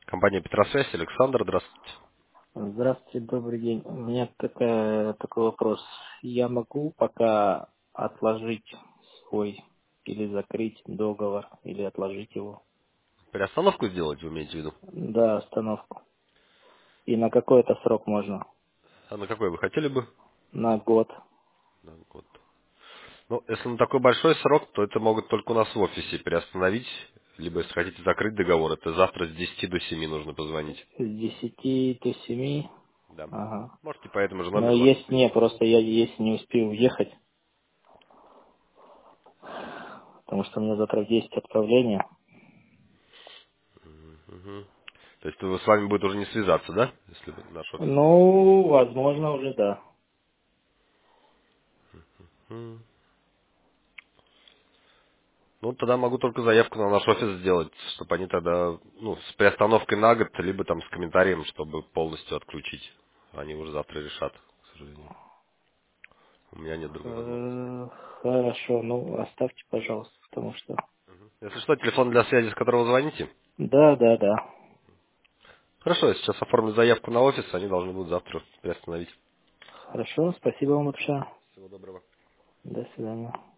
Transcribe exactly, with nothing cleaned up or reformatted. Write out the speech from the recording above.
Компания Петросвязь, Александр, здравствуйте. Здравствуйте, добрый день. У меня такая, такой вопрос. Я могу пока отложить свой или закрыть договор, или отложить его? Переостановку сделать, вы имеете в виду? Да, остановку. И на какой-то срок можно? А на какой вы хотели бы? На год. На год. Ну, если на такой большой срок, то это могут только у нас в офисе переостановить. Либо, если хотите закрыть договор, это завтра с десяти до семи нужно позвонить. С десяти до семи. Да. Ага. Можете по этому же Но номеру нам. если не, просто я если не успею уехать, потому что у меня завтра в десять отправление. Мгм. То есть вы- с вами будет уже не связаться, да? Если бы наш офис. Ну, возможно, уже да. М. Ну, тогда могу только заявку на наш офис сделать, чтобы они тогда, ну, с приостановкой на год, либо там с комментарием, чтобы полностью отключить. Они уже завтра решат, к сожалению. У меня нет другой возможности. Э, Хорошо, ну оставьте, пожалуйста, потому что... Если что, телефон для связи, с которого звоните. Да, да, да. Хорошо, я сейчас оформлю заявку на офис, они должны будут завтра приостановить. Хорошо, спасибо вам большое. Всего доброго. До свидания.